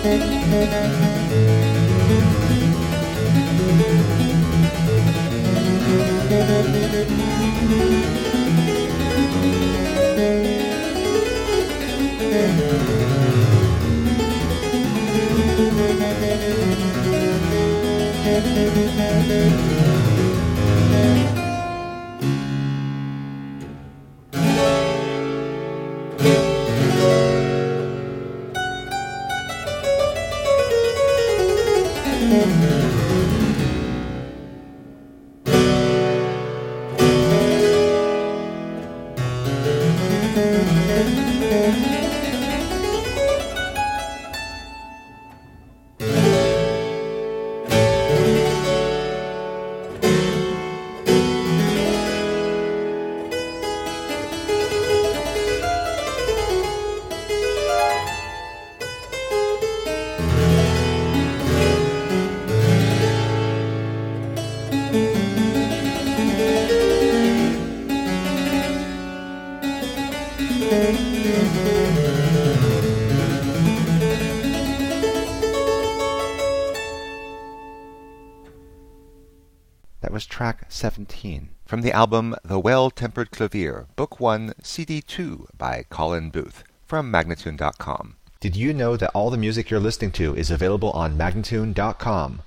That was track 17 from the album The Well-Tempered Clavier, Book 1, CD 2 by Colin Booth from Magnatune.com. Did you know that all the music you're listening to is available on Magnatune.com?